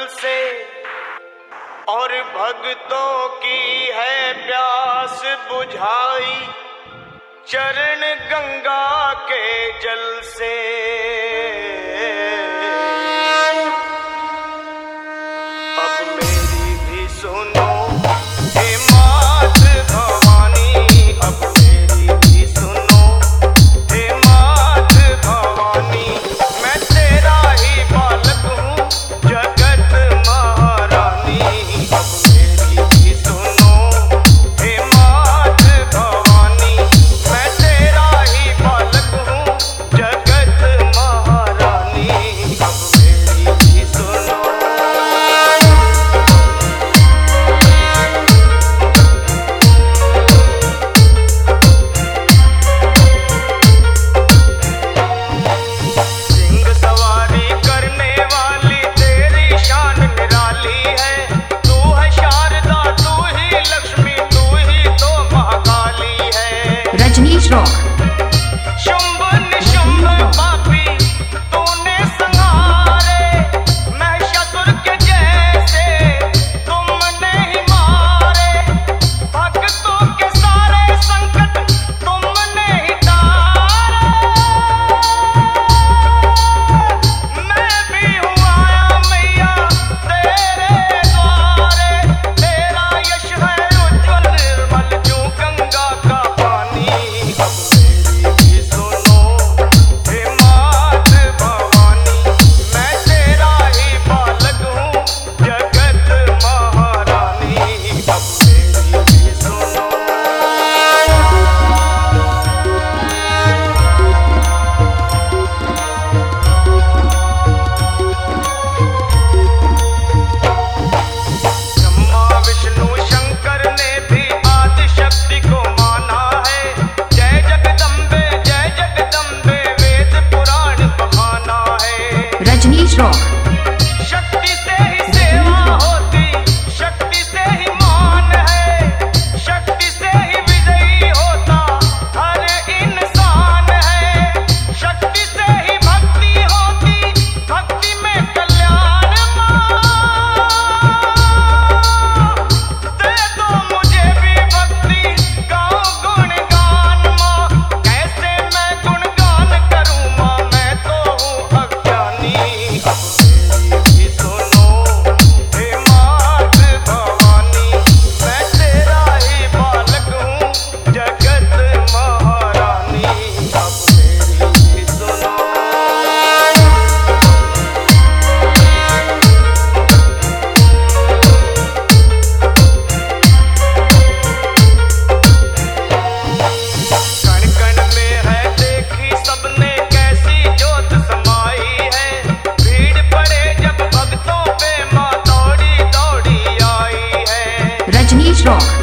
से और भक्तों की है प्यास बुझाई चरण गंगा के जल से। अब मेरी भी सुनो हे मात भवानी, अब मेरी भी सुनो हे मात भवानी। मैं तेरा ही बालक हूँ जगत महारानी। अब मेरी भी सुनो हे मात भवानी, मैं तेरा ही बालक हूँ जगत महारानी। अब मेरी भी सुनो। सिंह सवारी करने वाली तेरी शान निराली है। तू है शारदा, तू ही लक्ष्मी, तू ही तो महाकाली है। रजनीश रॉक। शुंभ निशुंभ पापी तूने संहारे, महिषासुर के जैसे तुमने ही मारे। भक्तों के सारे संकट तुमने ही तारे। मैं भी हूँ आया मैया तेरे द्वारे। तेरा यश है उज्ज्वल निर्मल जो गंगा का पानी। अब मेरी भी सुनो हे मात भवानी, मैं तेरा ही बालक हूँ जगत महारानी। अब मेरी भी सुनो। ब्रह्मा विष्णु शंकर ने भी आदि शक्ति को माना है। जय जगदम्बे वेद पुराण बखाना है। रजनीश रॉक। शक्ति से ही सेवा होती, शक्ति से ही मान है, शक्ति से ही विजयी होता हर इंसान है। शक्ति से ही भक्ति होती, भक्ति में कल्याण माँ। दे दो मुझे भी भक्ति, गाओ गुणगान माँ। कैसे मैं गुणगान करूँ माँ, मैं तो हूँ अज्ञानी। अब मेरी भी सुनो हे मात भवानी, मैं तेरा ही बालक हूँ जगत महारानी। अब मेरी भी सुनो। कण कण में है देखी सबने कैसी ज्योत समाई है। भीड़ पड़े जब भक्तों पे माँ दौड़ी दौड़ी आई है। रजनीश रॉक।